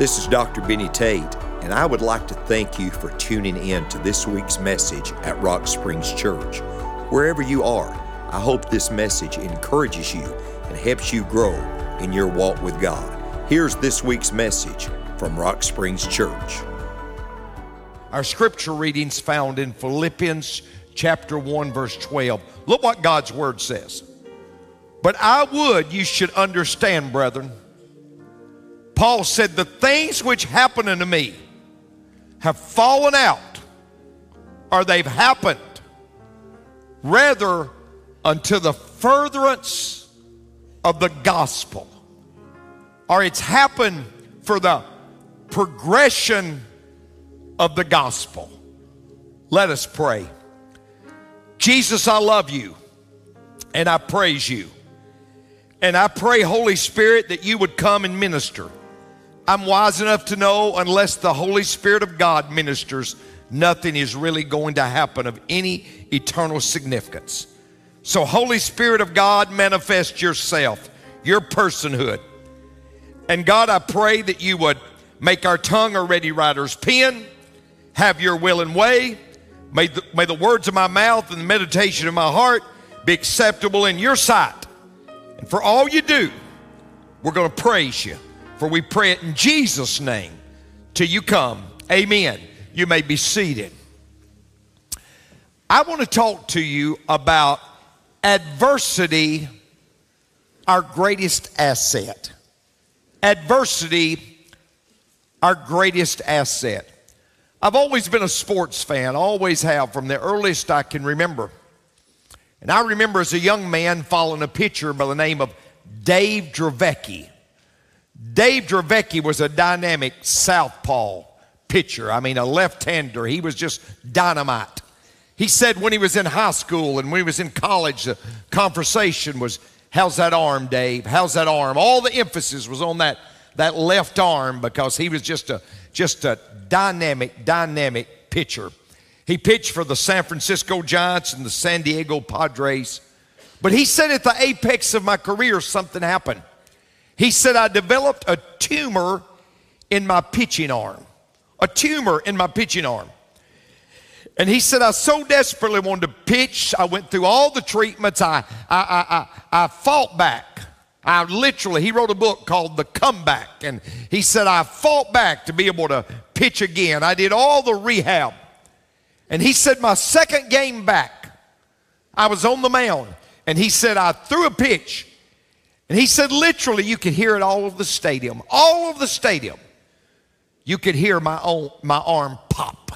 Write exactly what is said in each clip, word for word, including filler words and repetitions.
This is Doctor Benny Tate, and I would like to thank you for tuning in to this week's message at Rock Springs Church. Wherever you are, I hope this message encourages you and helps you grow in your walk with God. Here's this week's message from Rock Springs Church. Our scripture readings found in Philippians chapter one, verse twelve. Look what God's word says. But I would you should understand, brethren. Paul said, the things which happen unto me have fallen out, or they've happened, rather unto the furtherance of the gospel. Or it's happened for the progression of the gospel. Let us pray. Jesus, I love you, and I praise you. And I pray, Holy Spirit, that you would come and minister. I'm wise enough to know unless the Holy Spirit of God ministers, nothing is really going to happen of any eternal significance. So Holy Spirit of God, manifest yourself, your personhood. And God, I pray that you would make our tongue a ready writer's pen, have your will and way. May the, may the words of my mouth and the meditation of my heart be acceptable in your sight. And for all you do, we're going to praise you. For we pray it in Jesus' name till you come. Amen. You may be seated. I want to talk to you about adversity, our greatest asset. Adversity, our greatest asset. I've always been a sports fan, always have, from the earliest I can remember. And I remember as a young man following a pitcher by the name of Dave Dravecky. Dave Dravecky was a dynamic southpaw pitcher. I mean, a left-hander. He was just dynamite. He said when he was in high school and when he was in college, the conversation was, how's that arm, Dave? How's that arm? All the emphasis was on that, that left arm because he was just a, just a dynamic, dynamic pitcher. He pitched for the San Francisco Giants and the San Diego Padres. But he said at the apex of my career, something happened. He said, I developed a tumor in my pitching arm. A tumor in my pitching arm. And he said, I so desperately wanted to pitch. I went through all the treatments. I, I, I, I, I fought back. I literally, he wrote a book called The Comeback. And he said, I fought back to be able to pitch again. I did all the rehab. And he said, my second game back, I was on the mound. And he said, I threw a pitch. And he said, literally, you could hear it all over the stadium. All over the stadium. You could hear my own, my arm pop.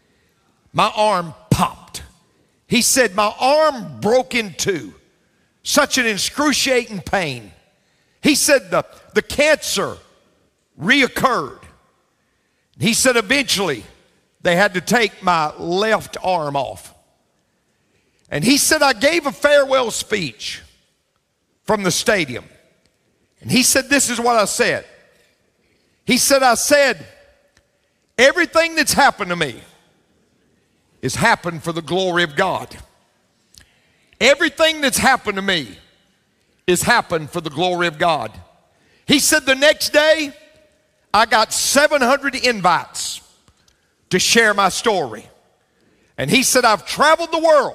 My arm popped. He said, my arm broke in two. Such an excruciating pain. He said, the, the cancer reoccurred. He said, eventually, they had to take my left arm off. And he said, I gave a farewell speech from the stadium. And he said, this is what I said. He said, I said, everything that's happened to me has happened for the glory of God. Everything that's happened to me has happened for the glory of God. He said, the next day, I got seven hundred invites to share my story. And he said, I've traveled the world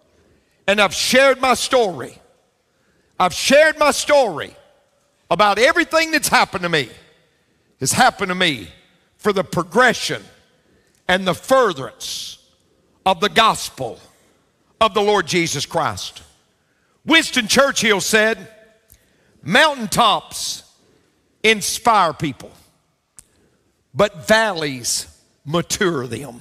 and I've shared my story. I've shared my story about everything that's happened to me has happened to me for the progression and the furtherance of the gospel of the Lord Jesus Christ. Winston Churchill said, mountaintops inspire people, but valleys mature them.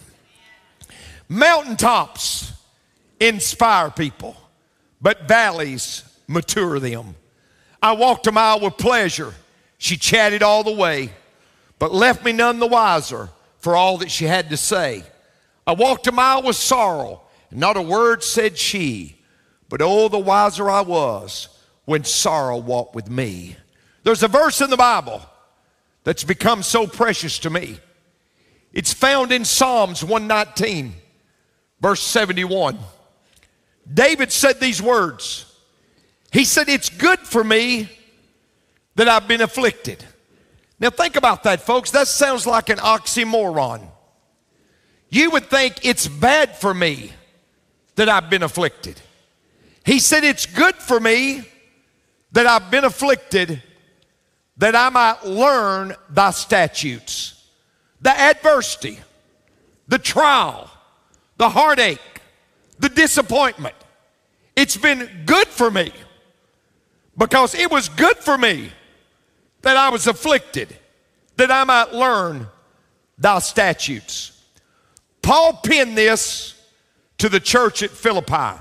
Mountaintops inspire people, but valleys mature them. I walked a mile with pleasure. She chatted all the way, but left me none the wiser for all that she had to say. I walked a mile with sorrow, and not a word said she, but oh, the wiser I was when sorrow walked with me. There's a verse in the Bible that's become so precious to me. It's found in Psalms one nineteen, verse seventy-one. David said these words. He said, it's good for me that I've been afflicted, Now think about that, folks. That sounds like an oxymoron. You would think it's bad for me that I've been afflicted. He said it's good for me that I've been afflicted, that I might learn thy statutes. The adversity, the trial, the heartache, the disappointment. It's been good for me because it was good for me that I was afflicted, that I might learn thy statutes. Paul penned this to the church at Philippi.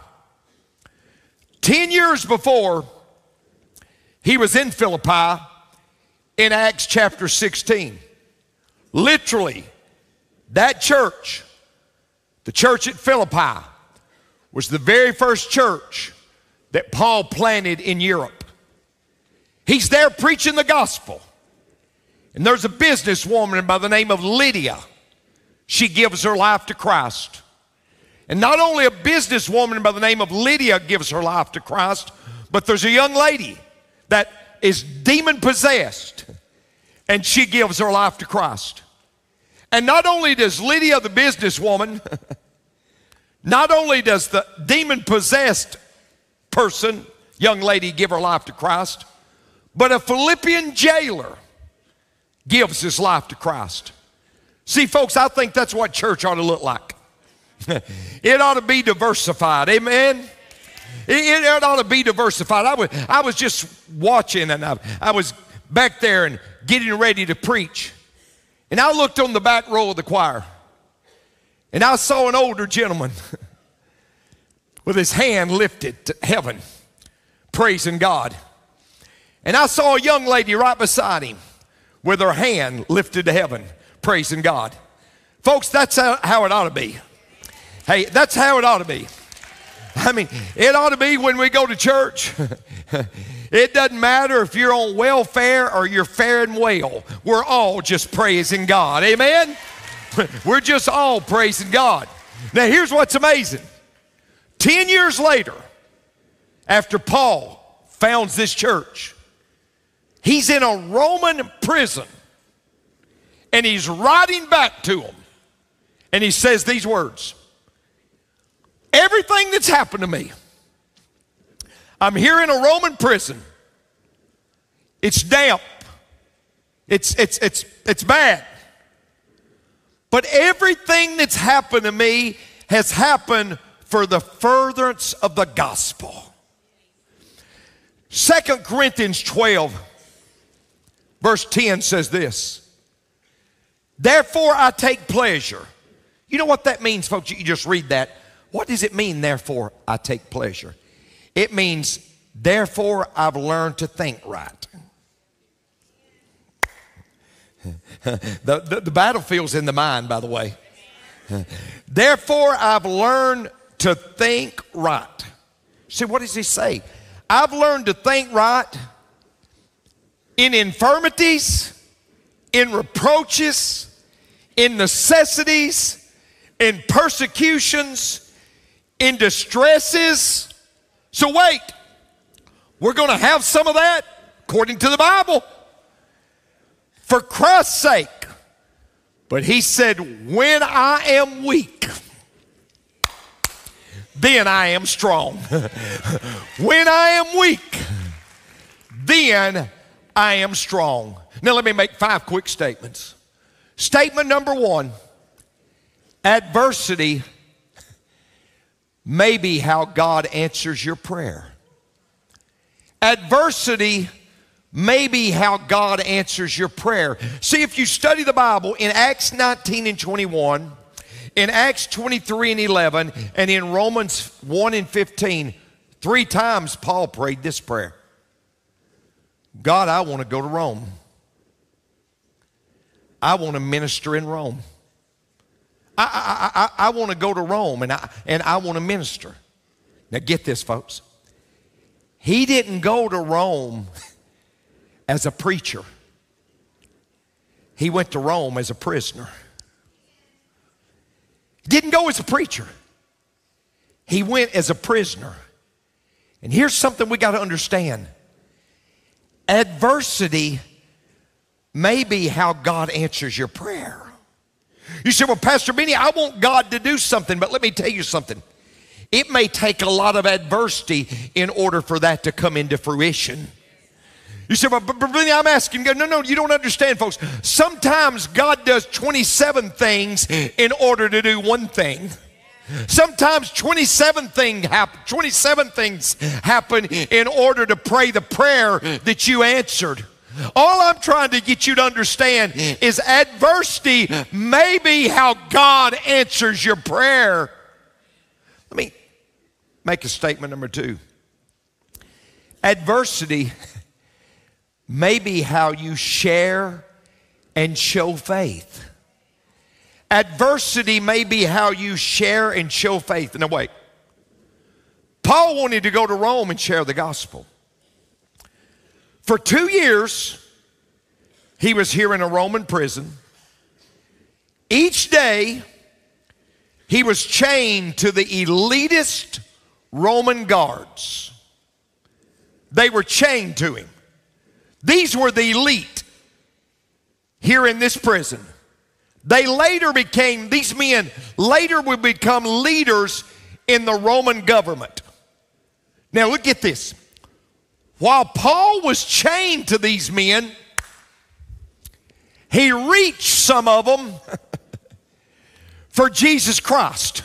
Ten years before he was in Philippi in Acts chapter sixteen. Literally, that church, the church at Philippi, was the very first church that Paul planted in Europe. He's there preaching the gospel. And there's a businesswoman by the name of Lydia. She gives her life to Christ. And not only a businesswoman by the name of Lydia gives her life to Christ, but there's a young lady that is demon possessed, and she gives her life to Christ. And not only does Lydia, the businesswoman, not only does the demon possessed person, young lady, give her life to Christ, but a Philippian jailer gives his life to Christ. See, folks, I think that's what church ought to look like. It ought to be diversified, amen? It, it ought to be diversified. I was, I was just watching, and I, I was back there and getting ready to preach. And I looked on the back row of the choir, and I saw an older gentleman with his hand lifted to heaven, praising God. And I saw a young lady right beside him with her hand lifted to heaven, praising God. Folks, that's how, how it ought to be. Hey, that's how it ought to be. I mean, it ought to be when we go to church. It doesn't matter if you're on welfare or you're faring well. We're all just praising God. Amen? We're just all praising God. Now, here's what's amazing. Ten years later, after Paul founds this church, he's in a Roman prison, and he's writing back to them, and he says these words: everything that's happened to me, I'm here in a Roman prison. It's damp. It's, it's, it's, it's bad. But everything that's happened to me has happened for the furtherance of the gospel. Second Corinthians twelve, verse ten says this: therefore I take pleasure. You know what that means, folks? You just read that. What does it mean, therefore I take pleasure? It means, therefore I've learned to think right. the, the, the battlefield's in the mind, by the way. Therefore I've learned to think right. See, what does he say? I've learned to think right in infirmities, in reproaches, in necessities, in persecutions, in distresses. So wait, we're going to have some of that according to the Bible for Christ's sake. But he said, when I am weak, then I am strong. When I am weak, then I am strong. Now let me make five quick statements. Statement number one: adversity may be how God answers your prayer. Adversity may be how God answers your prayer. See, if you study the Bible in Acts nineteen and twenty-one, in Acts twenty-three and eleven, and in Romans one and fifteen, three times Paul prayed this prayer: God, I want to go to Rome. I want to minister in Rome. I, I, I, I want to go to Rome, and I, and I want to minister. Now get this, folks. He didn't go to Rome as a preacher. He went to Rome as a prisoner. He didn't go as a preacher. He went as a prisoner. And here's something we got to understand. Adversity may be how God answers your prayer. You say, well, Pastor Benny, I want God to do something, but let me tell you something. It may take a lot of adversity in order for that to come into fruition. You say, well, but Benny, I'm asking God. No, no, you don't understand, folks. Sometimes God does twenty-seven things in order to do one thing. Sometimes twenty-seven, thing happen, twenty-seven things happen in order to pray the prayer that you answered. All I'm trying to get you to understand is adversity may be how God answers your prayer. Let me make a statement number two. Adversity may be how you share and show faith. Adversity may be how you share and show faith. Now wait. Paul wanted to go to Rome and share the gospel. For two years, he was here in a Roman prison. Each day, he was chained to the elitist Roman guards. They were chained to him. These were the elite here in this prison. They later became, these men later would become leaders in the Roman government. Now look at this. While Paul was chained to these men, he reached some of them for Jesus Christ.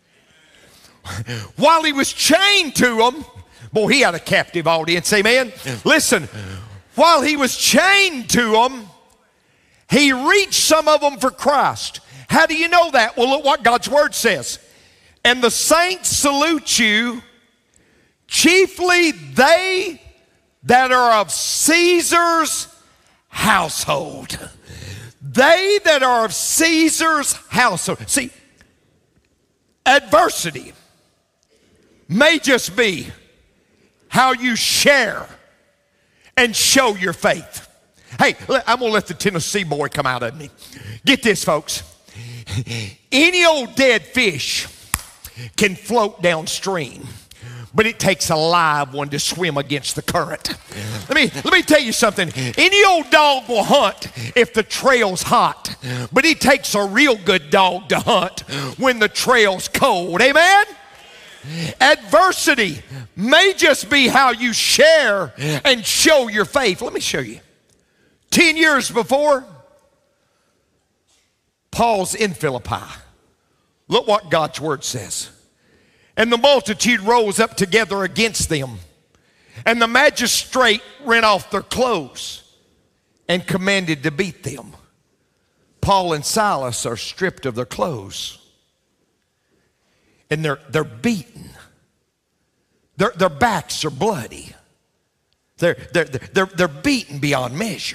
While he was chained to them, boy, he had a captive audience, amen? Listen, while he was chained to them, he reached some of them for Christ. How do you know that? Well, look what God's word says. And the saints salute you, chiefly they that are of Caesar's household. They that are of Caesar's household. See, adversity may just be how you share and show your faith. Hey, I'm going to let the Tennessee boy come out of me. Get this, folks. Any old dead fish can float downstream, but it takes a live one to swim against the current. Let me, let me tell you something. Any old dog will hunt if the trail's hot, but it takes a real good dog to hunt when the trail's cold. Amen? Adversity may just be how you share and show your faith. Let me show you. Ten years before, Paul's in Philippi. Look what God's word says. And the multitude rose up together against them, and the magistrate rent off their clothes and commanded to beat them. Paul and Silas are stripped of their clothes, and they're, they're beaten. Their, their backs are bloody. They're, they're, they're, they're beaten beyond measure.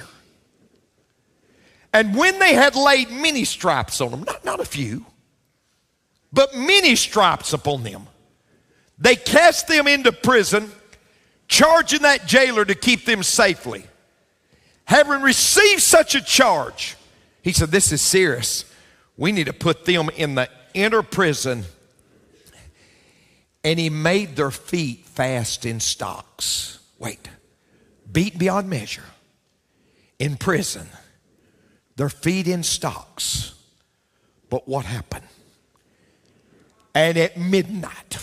And when they had laid many stripes on them, not, not a few, but many stripes upon them, they cast them into prison, charging that jailer to keep them safely. Having received such a charge, he said, this is serious. We need to put them in the inner prison. And he made their feet fast in stocks. Wait, beaten beyond measure, in prison, their feet in stocks. But what happened? And at midnight,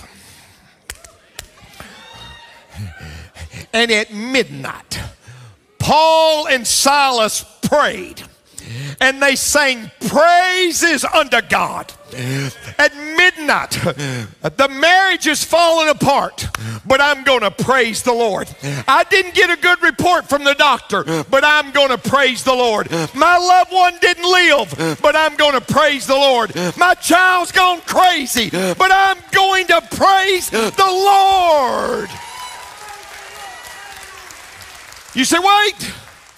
and at midnight, Paul and Silas prayed, and they sang praises unto God. At midnight, the marriage is falling apart, but I'm going to praise the Lord. I didn't get a good report from the doctor, but I'm going to praise the Lord. My loved one didn't live, but I'm going to praise the Lord. My child's gone crazy, but I'm going to praise the Lord. You say, wait.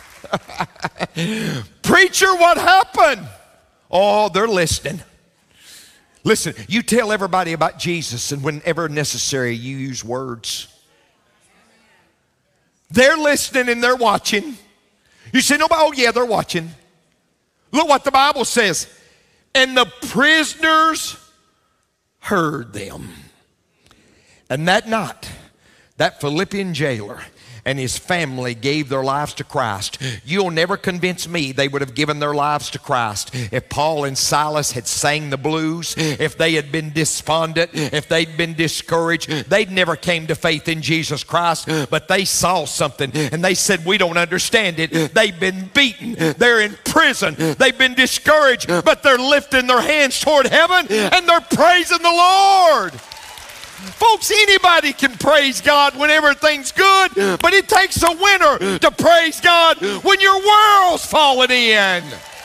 Preacher, what happened? Oh, they're listening. Listen, you tell everybody about Jesus, and whenever necessary, you use words. They're listening and they're watching. You say, no, oh yeah, they're watching. Look what the Bible says. And the prisoners heard them. And that night, that Philippian jailer and his family gave their lives to Christ. You'll never convince me they would have given their lives to Christ if Paul and Silas had sang the blues, if they had been despondent, if they'd been discouraged. They'd never came to faith in Jesus Christ, but they saw something and they said, we don't understand it. They've been beaten. They're in prison. They've been discouraged, but they're lifting their hands toward heaven and they're praising the Lord. Folks, anybody can praise God when everything's good, but it takes a winner to praise God when your world's falling in.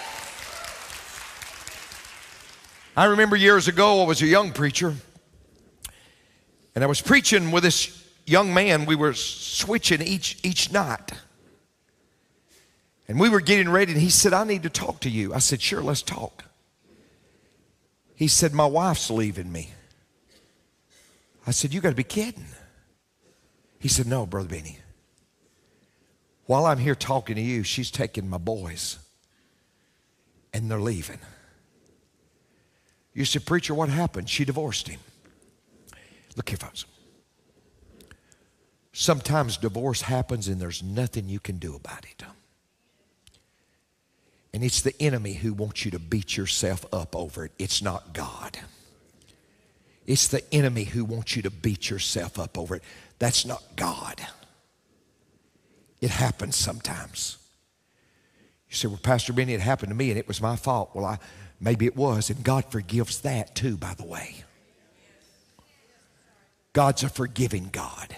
I remember years ago, I was a young preacher, and I was preaching with this young man. We were switching each, each night. And we were getting ready, and he said, I need to talk to you. I said, sure, let's talk. He said, my wife's leaving me. I said, you got to be kidding. He said, no, Brother Benny. While I'm here talking to you, she's taking my boys, and they're leaving. You said, preacher, what happened? She divorced him. Look here, folks. Sometimes divorce happens and there's nothing you can do about it. And it's the enemy who wants you to beat yourself up over it. It's not God. It's the enemy who wants you to beat yourself up over it. That's not God. It happens sometimes. You say, well, Pastor Benny, it happened to me and it was my fault. Well, I, maybe it was, and God forgives that too, by the way. God's a forgiving God.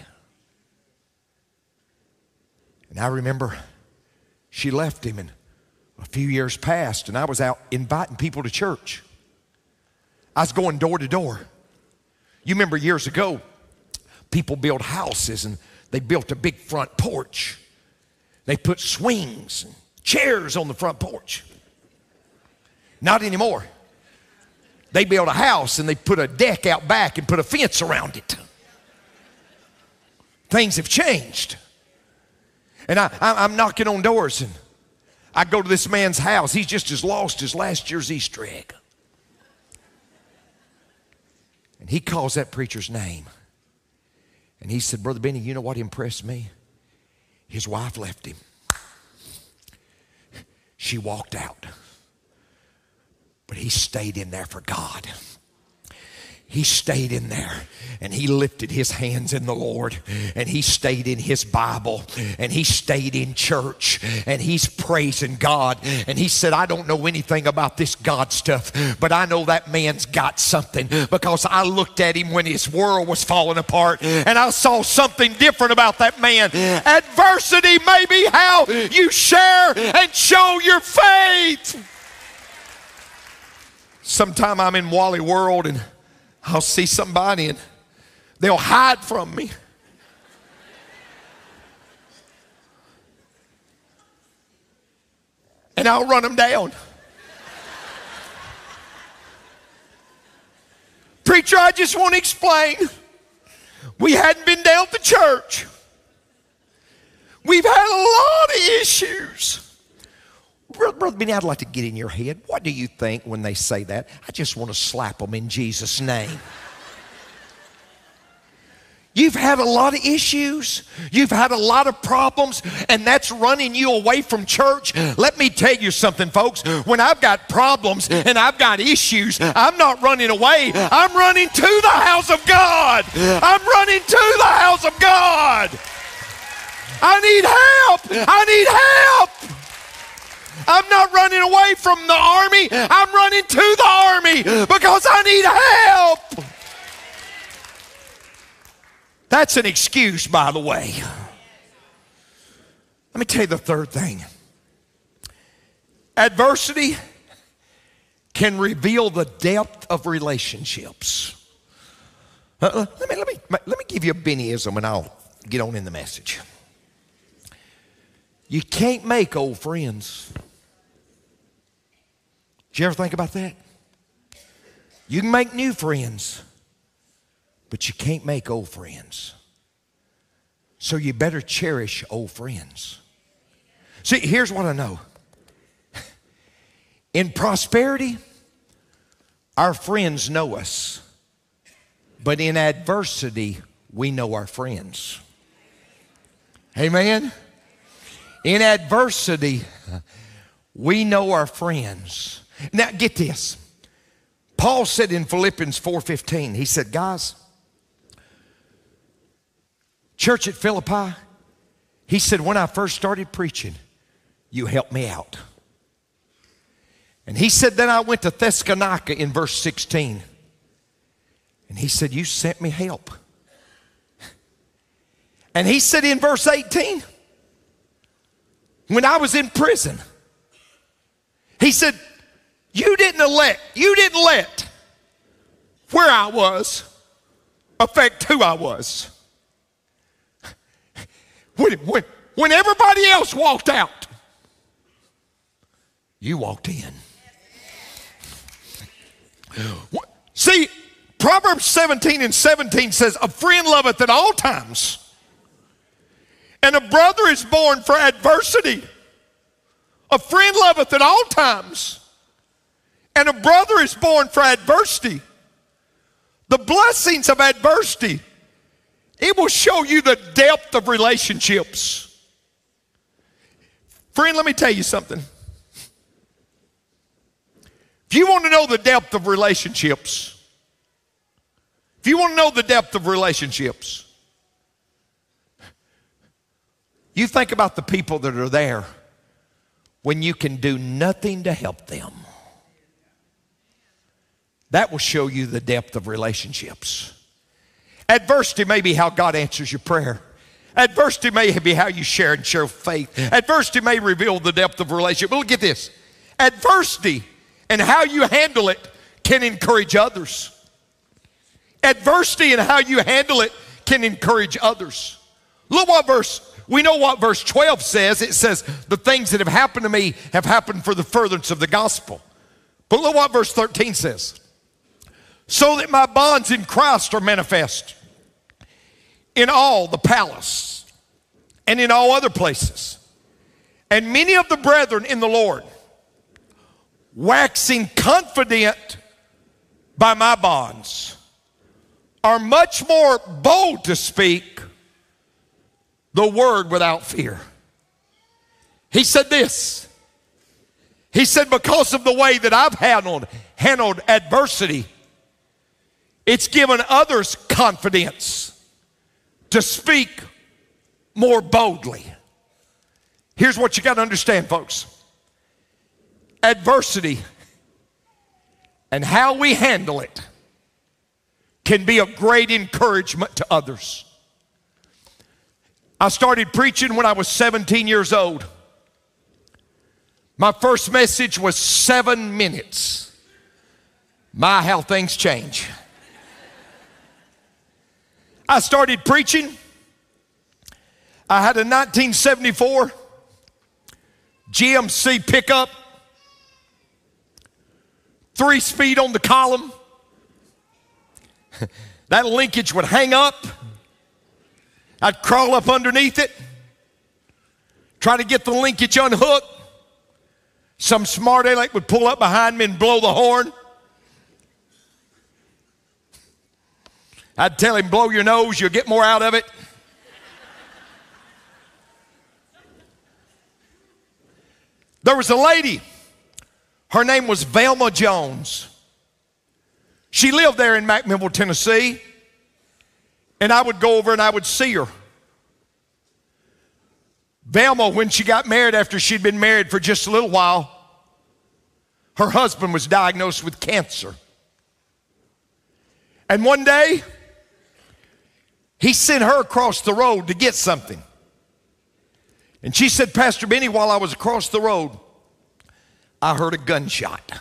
And I remember she left him, and a few years passed, and I was out inviting people to church. I was going door to door. You remember years ago, people built houses, and they built a big front porch. They put swings and chairs on the front porch. Not anymore. They built a house, and they put a deck out back and put a fence around it. Things have changed. And I, I'm knocking on doors, and I go to this man's house. He's just as lost as last year's Easter egg. And he calls that preacher's name. And he said, Brother Benny, you know what impressed me? His wife left him. She walked out. But he stayed in there for God. He stayed in there, and he lifted his hands in the Lord, and he stayed in his Bible, and he stayed in church, and he's praising God. And he said, I don't know anything about this God stuff, but I know that man's got something, because I looked at him when his world was falling apart, and I saw something different about that man. Adversity may be how you share and show your faith. Sometime I'm in Wally World, and I'll see somebody and they'll hide from me. And I'll run them down. Preacher, I just want to explain. We hadn't been down to church. We've had a lot of issues. Brother Benny, I'd like to get in your head. What do you think when they say that? I just want to slap them in Jesus' name. You've had a lot of issues. You've had a lot of problems, and that's running you away from church. Let me tell you something, folks. When I've got problems and I've got issues, I'm not running away. I'm running to the house of God. I'm running to the house of God. I need help. I need help. I'm not running away from the army. I'm running to the army because I need help. That's an excuse, by the way. Let me tell you the third thing. Adversity can reveal the depth of relationships. Uh, let me, let me, let me give you a Bennyism and I'll get on in the message. You can't make old friends. Did you ever think about that? You can make new friends, but you can't make old friends. So you better cherish old friends. See, here's what I know. In prosperity, our friends know us, but in adversity, we know our friends. Amen. In adversity, we know our friends. Now get this. Paul said in Philippians four fifteen, he said, guys, church at Philippi, he said, when I first started preaching, you helped me out. And he said, then I went to Thessalonica in verse sixteen. And he said, you sent me help. And he said in verse eighteen, when I was in prison, he said, you didn't let, you didn't let where I was affect who I was. When, when, when everybody else walked out, you walked in. See, Proverbs seventeen and seventeen says, a friend loveth at all times, and a brother is born for adversity. A friend loveth at all times, and a brother is born for adversity. The blessings of adversity, it will show you the depth of relationships. Friend, let me tell you something. If you want to know the depth of relationships, if you want to know the depth of relationships, you think about the people that are there when you can do nothing to help them. That will show you the depth of relationships. Adversity may be how God answers your prayer. Adversity may be how you share and show faith. Adversity may reveal the depth of relationship. But look at this. Adversity and how you handle it can encourage others. Adversity and how you handle it can encourage others. Look what verse, we know what verse twelve says. It says, the things that have happened to me have happened for the furtherance of the gospel. But look what verse thirteen says. So that my bonds in Christ are manifest in all the palace and in all other places. And many of the brethren in the Lord, waxing confident by my bonds, are much more bold to speak the word without fear. He said this. He said, because of the way that I've handled, handled adversity, it's given others confidence to speak more boldly. Here's what you got to understand, folks. Adversity and how we handle it can be a great encouragement to others. I started preaching when I was seventeen years old. My first message was seven minutes. My, how things change. I started preaching. I had a nineteen seventy-four G M C pickup, three speed on the column. That linkage would hang up. I'd crawl up underneath it, try to get the linkage unhooked. Some smart aleck would pull up behind me and blow the horn. I'd tell him, blow your nose, you'll get more out of it. There was a lady, her name was Velma Jones. She lived there in McMinnville, Tennessee, and I would go over and I would see her. Velma, when she got married, after she'd been married for just a little while, her husband was diagnosed with cancer. And one day, he sent her across the road to get something. And she said, Pastor Benny, while I was across the road, I heard a gunshot.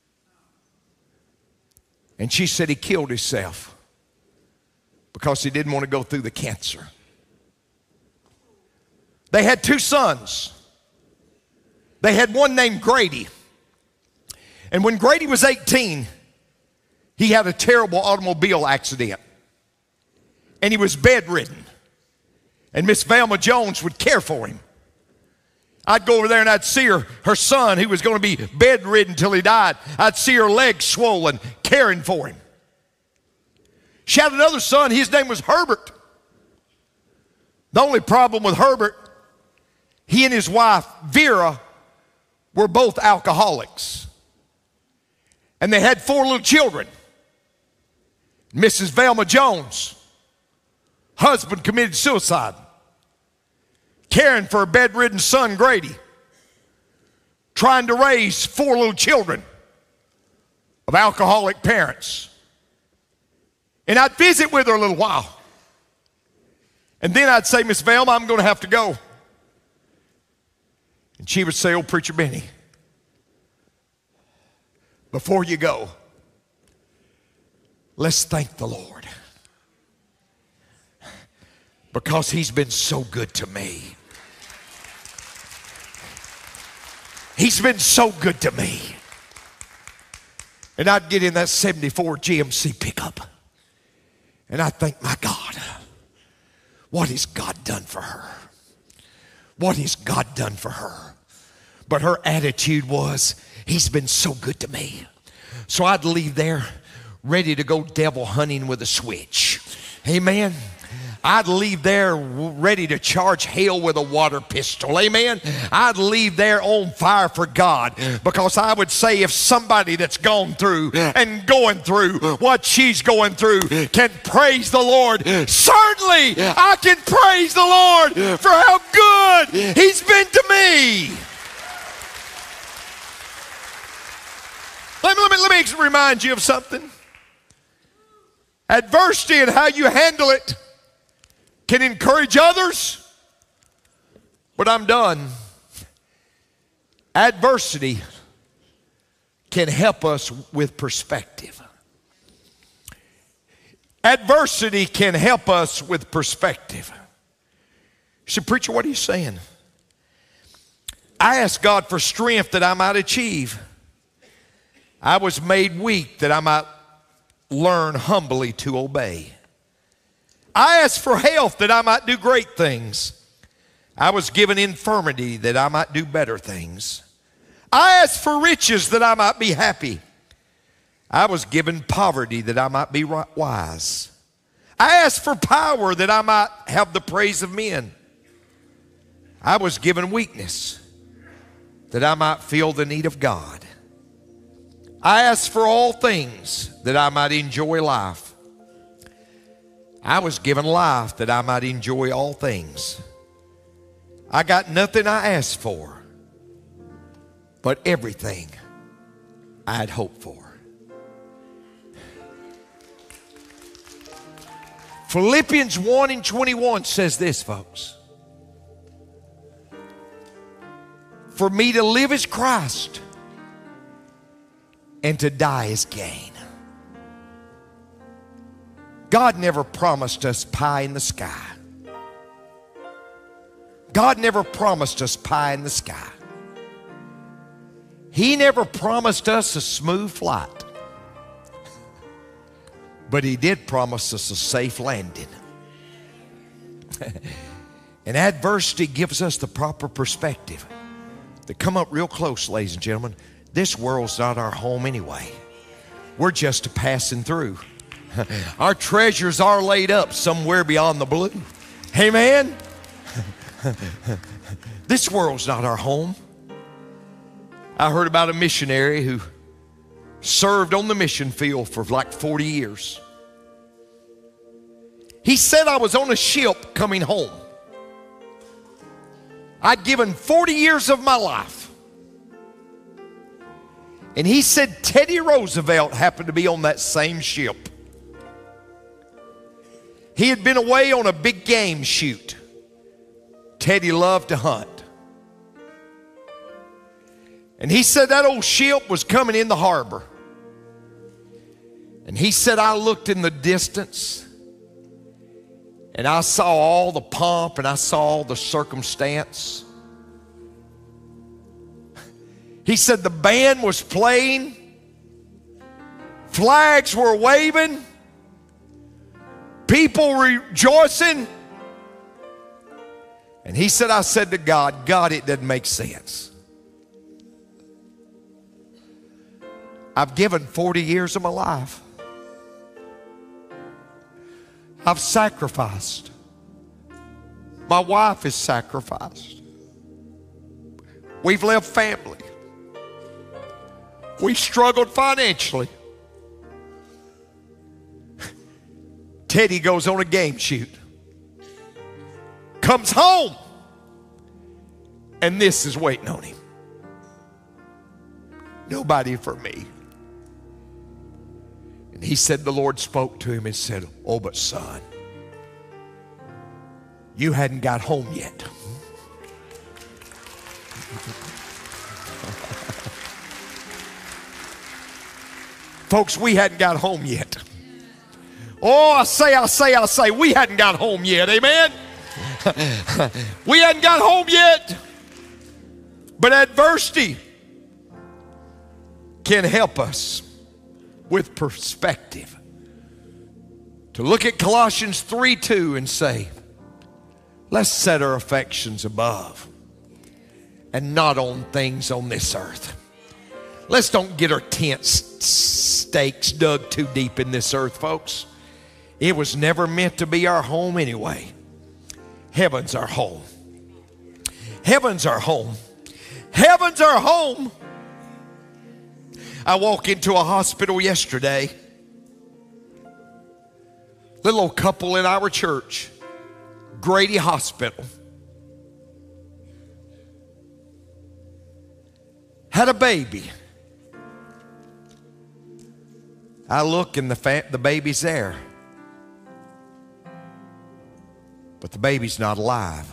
And she said he killed himself because he didn't want to go through the cancer. They had two sons. They had one named Grady. And when Grady was eighteen, he had a terrible automobile accident. And he was bedridden. And Miss Velma Jones would care for him. I'd go over there and I'd see her, her son, who was going to be bedridden till he died. I'd see her legs swollen, caring for him. She had another son, his name was Herbert. The only problem with Herbert, he and his wife, Vera, were both alcoholics. And they had four little children. Missus Velma Jones, husband committed suicide. Caring for her bedridden son, Grady. Trying to raise four little children of alcoholic parents. And I'd visit with her a little while. And then I'd say, Miss Velma, I'm going to have to go. And she would say, oh, Preacher Benny, before you go, let's thank the Lord. Because he's been so good to me. He's been so good to me. And I'd get in that seventy-four G M C pickup. And I'd think, my God, what has God done for her? What has God done for her? But her attitude was, he's been so good to me. So I'd leave there ready to go devil hunting with a switch. Amen. I'd leave there ready to charge hell with a water pistol. Amen. I'd leave there on fire for God, because I would say, if somebody that's gone through and going through what she's going through can praise the Lord, certainly I can praise the Lord for how good he's been to me. Let me, let me, let me remind you of something. Adversity and how you handle it can encourage others, but I'm done. Adversity can help us with perspective. Adversity can help us with perspective. You say, Preacher, what are you saying? I asked God for strength that I might achieve. I was made weak that I might learn humbly to obey. I asked for health that I might do great things. I was given infirmity that I might do better things. I asked for riches that I might be happy. I was given poverty that I might be wise. I asked for power that I might have the praise of men. I was given weakness that I might feel the need of God. I asked for all things that I might enjoy life. I was given life that I might enjoy all things. I got nothing I asked for, but everything I had hoped for. Philippians one and twenty-one says this, folks. For me to live is Christ, and to die is gain. God never promised us pie in the sky. God never promised us pie in the sky. He never promised us a smooth flight. But he did promise us a safe landing. And adversity gives us the proper perspective. To come up real close, ladies and gentlemen. This world's not our home anyway. We're just a passing through. Our treasures are laid up somewhere beyond the blue. Amen. This world's not our home. I heard about a missionary who served on the mission field for like forty years. He said, I was on a ship coming home. I'd given forty years of my life. And he said Teddy Roosevelt happened to be on that same ship. He had been away on a big game shoot. Teddy loved to hunt. And he said that old ship was coming in the harbor. And he said, I looked in the distance and I saw all the pomp and I saw all the circumstance. He said the band was playing, flags were waving, people rejoicing. And he said, I said to God, God, it doesn't make sense. I've given forty years of my life. I've sacrificed. My wife is sacrificed. We've left family. We struggled financially. Teddy goes on a game shoot. Comes home. And this is waiting on him. Nobody for me. And he said the Lord spoke to him and said, oh, but son, you hadn't got home yet. Folks, we hadn't got home yet. Oh, I say, I say, I say, we hadn't got home yet. Amen? We hadn't got home yet. But adversity can help us with perspective. To look at Colossians three two and say, let's set our affections above and not on things on this earth. Let's don't get our tent stakes dug too deep in this earth, folks. It was never meant to be our home anyway. Heaven's our home. Heaven's our home. Heaven's our home. I walk into a hospital yesterday. Little old couple in our church, Grady Hospital, had a baby. I look and the, fa- the baby's there. But the baby's not alive.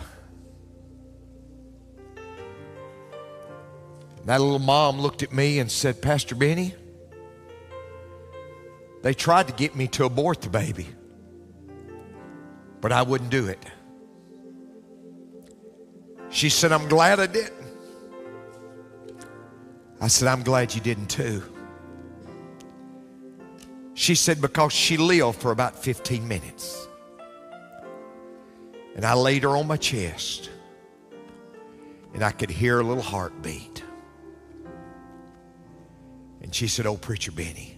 That little mom looked at me and said, Pastor Benny, they tried to get me to abort the baby, but I wouldn't do it. She said, I'm glad I didn't. I said, I'm glad you didn't too. She said, because she lived for about fifteen minutes. And I laid her on my chest, and I could hear a little heartbeat. And she said, oh, Preacher Benny,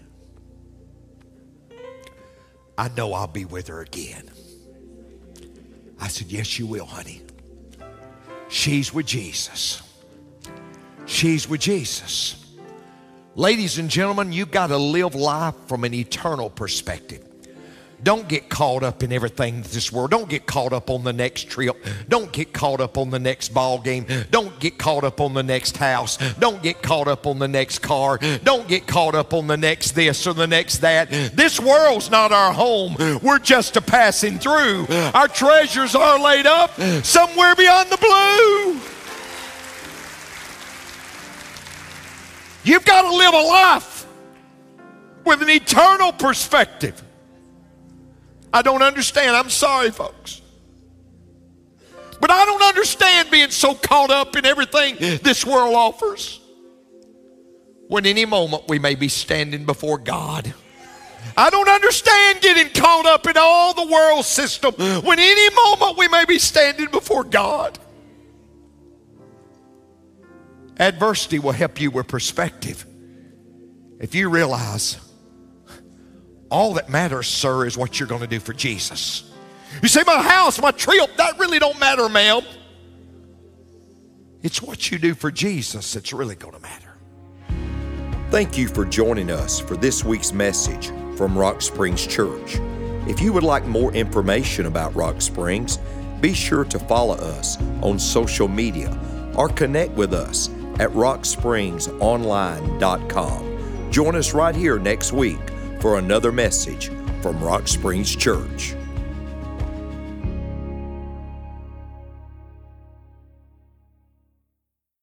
I know I'll be with her again. I said, yes, you will, honey. She's with Jesus. She's with Jesus. Ladies and gentlemen, you've got to live life from an eternal perspective. Don't get caught up in everything in this world. Don't get caught up on the next trip. Don't get caught up on the next ball game. Don't get caught up on the next house. Don't get caught up on the next car. Don't get caught up on the next this or the next that. This world's not our home. We're just a passing through. Our treasures are laid up somewhere beyond the blue. You've got to live a life with an eternal perspective. I don't understand. I'm sorry, folks. But I don't understand being so caught up in everything this world offers, when any moment we may be standing before God. I don't understand getting caught up in all the world system when any moment we may be standing before God. Adversity will help you with perspective. If you realize all that matters, sir, is what you're going to do for Jesus. You say, my house, my trip, that really don't matter, ma'am. It's what you do for Jesus that's really going to matter. Thank you for joining us for this week's message from Rock Springs Church. If you would like more information about Rock Springs, be sure to follow us on social media or connect with us at rock springs online dot com. Join us right here next week for another message from Rock Springs Church.